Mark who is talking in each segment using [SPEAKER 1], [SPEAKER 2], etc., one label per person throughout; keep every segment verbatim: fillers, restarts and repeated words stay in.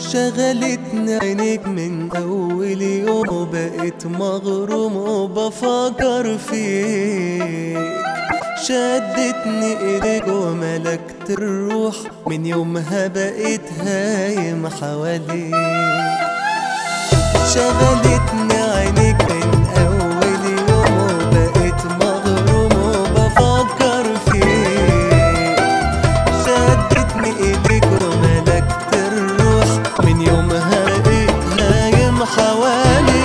[SPEAKER 1] شغلتني عينيك من أول يوم وبقيت مغروم وبفكر فيك. شدتني ايديك وملكت الروح، من يومها بقيت هايم حواليك. شغلتني عينيك من أول يوم وبقيت مغروم وبفكر فيك. شدتني ايديك وملكت الروح، من يومها بقيت هايم حواليك.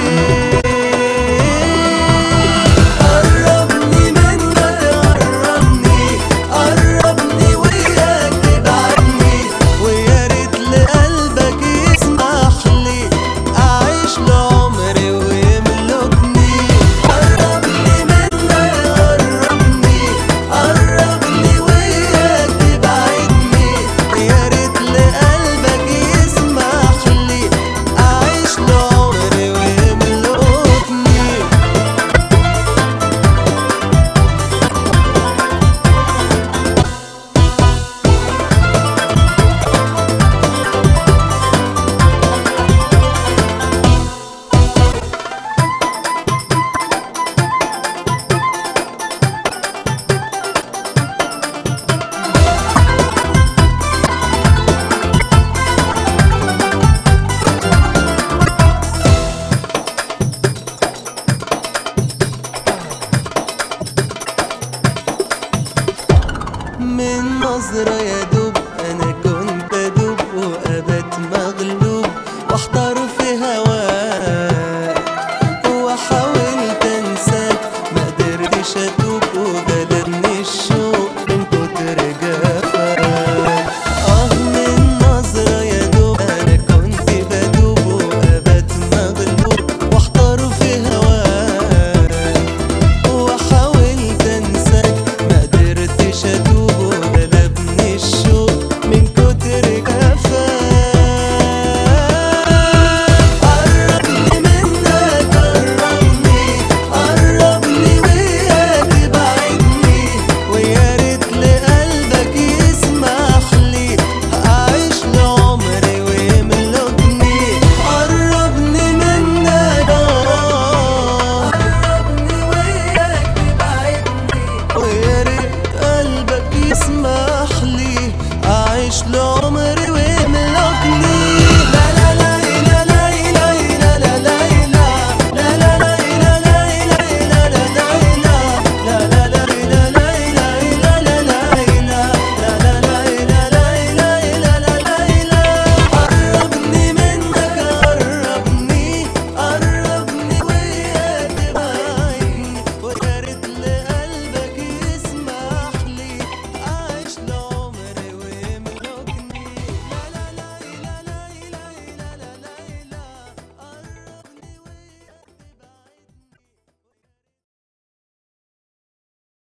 [SPEAKER 1] من نظرة يا دوب أنا كنت أدوب وأبات مغلوب واحتار في هواك، وحاولت أنساك ما قدرتش أتوب وغلبني